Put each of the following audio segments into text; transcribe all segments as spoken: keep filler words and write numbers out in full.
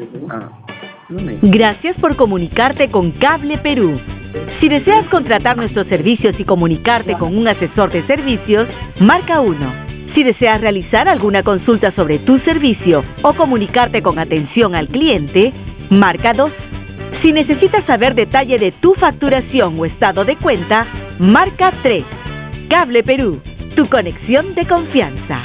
Ah. Gracias por comunicarte con Cable Perú. Si deseas contratar nuestros servicios y comunicarte con un asesor de servicios, marca uno. Si deseas realizar alguna consulta sobre tu servicio o comunicarte con atención al cliente, marca dos. Si necesitas saber detalle de tu facturación o estado de cuenta, marca tres. Cable Perú, tu conexión de confianza.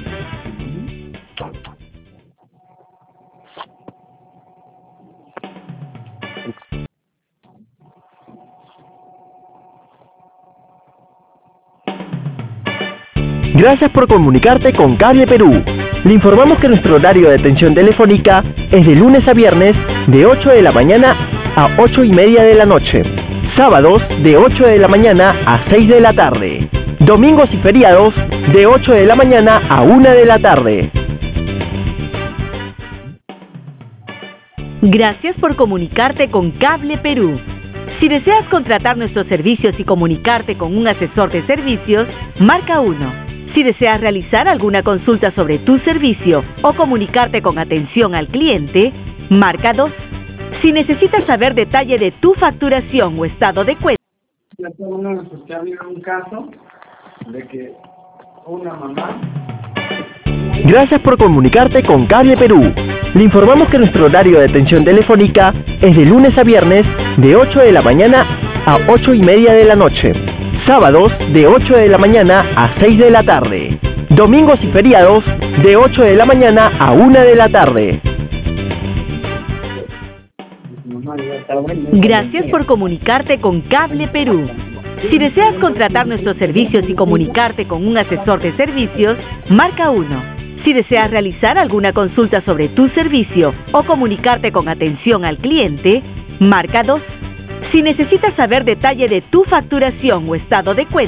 Gracias por comunicarte con Cable Perú. Le informamos que nuestro horario de atención telefónica es de lunes a viernes de ocho de la mañana a ocho y media de la noche. Sábados de ocho de la mañana a seis de la tarde. Domingos y feriados de ocho de la mañana a una de la tarde. Gracias por comunicarte con Cable Perú. Si deseas contratar nuestros servicios y comunicarte con un asesor de servicios, marca uno. Si deseas realizar alguna consulta sobre tu servicio o comunicarte con atención al cliente, marca dos. Si necesitas saber detalle de tu facturación o estado de cuenta. Ya tenemos que ha habido un caso de que una mamá. Gracias por comunicarte con Cable Perú. Le informamos que nuestro horario de atención telefónica es de lunes a viernes de ocho de la mañana a ocho y media de la noche. Sábados de ocho de la mañana a seis de la tarde. Domingos y feriados de ocho de la mañana a una de la tarde. Gracias por comunicarte con Cable Perú. Si deseas contratar nuestros servicios y comunicarte con un asesor de servicios, marca uno. Si deseas realizar alguna consulta sobre tu servicio o comunicarte con atención al cliente, marca dos. Si necesitas saber detalle de tu facturación o estado de cuenta,